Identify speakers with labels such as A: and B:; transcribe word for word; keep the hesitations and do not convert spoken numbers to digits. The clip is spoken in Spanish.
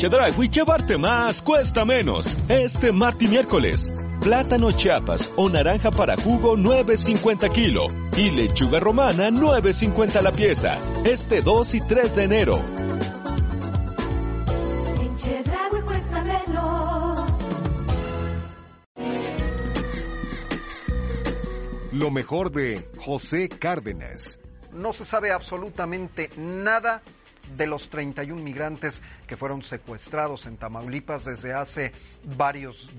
A: Chedraui, llevarte más cuesta menos. Este martes y miércoles. Plátano Chiapas o naranja para jugo nueve cincuenta kilo. Y lechuga romana nueve cincuenta la pieza. Este dos y tres de enero.
B: En Chedraui cuesta menos.
C: Lo mejor de José Cárdenas.
D: No se sabe absolutamente nada de los treinta y un migrantes que fueron secuestrados en Tamaulipas desde hace varios